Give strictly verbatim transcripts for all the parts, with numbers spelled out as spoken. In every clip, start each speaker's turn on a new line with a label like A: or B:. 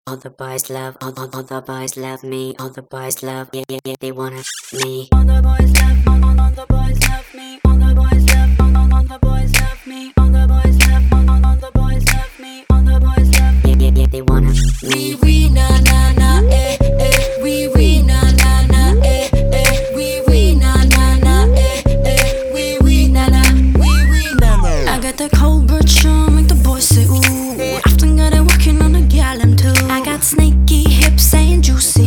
A: All the boys love, all, all, all the boys love me. All the boys love, yeah, yeah, yeah, they wanna me.
B: All the boys love, all, all, all the boys love me. All the boys love, all, all, all the boys love me. All the boys love, all, all, all the boys love me. All the boys love,
A: yeah, yeah, yeah, they wanna
B: we,
A: me.
B: we, na, na, na, eh, eh. We, we, na, na, na, eh, eh. We, we, na, na, na, eh, eh. We, we, na, na, we, we, na, na. I got that cold blood charm, make the boys say ooh. Often got it working on a gallon too. I got snaky hips and juicy.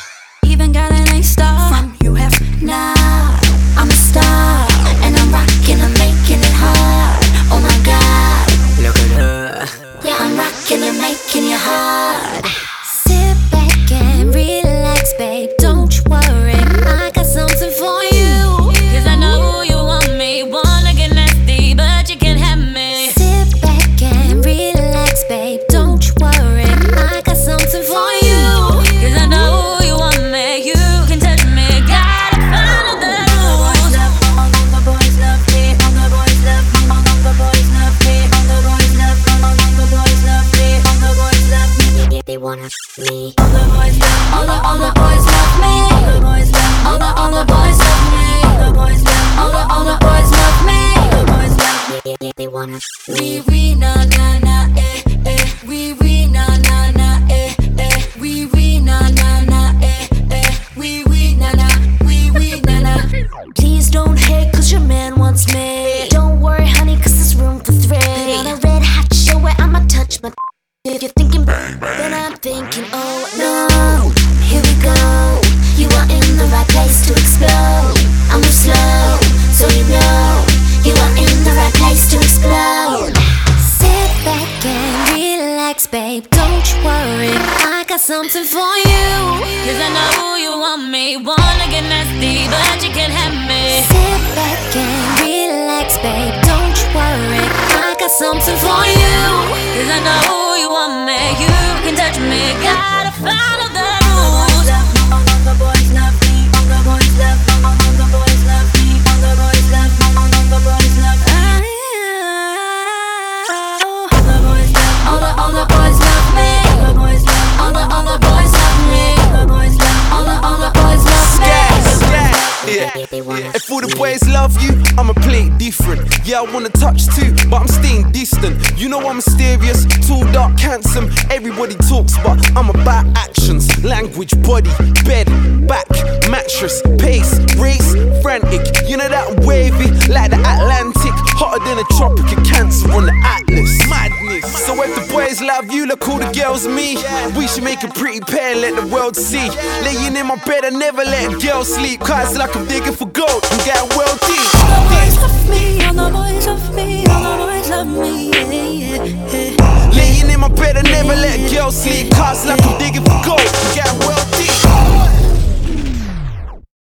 B: Even got an A star from U F now. I'm a star and I'm rocking, I'm making it hard. Oh my God,
A: Look at her.
B: yeah, I'm rocking and making it hard.
C: Sit back and relax, babe, don't you worry, I got something for you.
B: Cause I know you want me, wanna get nasty, but you can't have me.
C: Sit back and relax, babe, don't you worry, I got something for you.
B: Cause I know you want me, you can touch me, gotta follow the rules. All the boys love me, all the boys love me, all the boys love me, all the boys love me, all the boys love me, all the boys love me.
A: Yeah, yeah, they wanna me.
B: All the boys love, all the all the boys love me. All the boys love, all the all the boys love me. All the boys love, all the all the boys love me. All the boys love me.
A: Yeah, yeah, yeah, they wanna
B: We
A: me.
B: we na na na eh eh. We we na na na eh eh. We we na na na eh eh. We we na na. We we na na.
C: Please don't hate cause your man wants me. Don't worry honey cause there's room for three. On a red hot show where I'ma touch my if you're thinking bang, bang, then I'm thinking oh no. Here we go, you are in the right place to explode. I move slow, so you know you are in the right place to explode. Sit back and relax, babe, don't you worry, I got something for you.
B: Cause I know you want me, wanna get nasty, but you can't have me.
C: Sit back and relax, babe, don't you worry, I got something for you.
B: Cause I know you want me, you can touch me, gotta follow the rules. All the boys love me, all the boys love me, all the boys love me, all the boys love me, all the boys love me. All the boys love, all the all the boys love me. All the boys love, all the all the boys love me. All the boys love, all the all the boys love me.
A: Yeah, yeah, they wanna
D: If all the
A: me.
D: boys love you, I'ma play it different. Yeah, I wanna touch too, but I'm staying distant. You know I'm mysterious, tall, dark, handsome. Everybody talks, but I'm about actions. Language, body, bed, back, mattress, pace, race, frantic. You know that I'm wavy, like the Atlantic. Hotter than a tropic of Cancer on the Atlas. Madness. So if the boys love you, look all the girls me. We should make a pretty pair, let the world see. Laying in my bed, I never let a girl sleep. Cause it's like I'm digging for gold and getting well deep.
B: All the boys love me, all the boys love me, all the boys love me. Yeah, yeah, yeah.
D: Laying in my bed, I never let a girl sleep. Cause it's like I'm digging for gold and getting well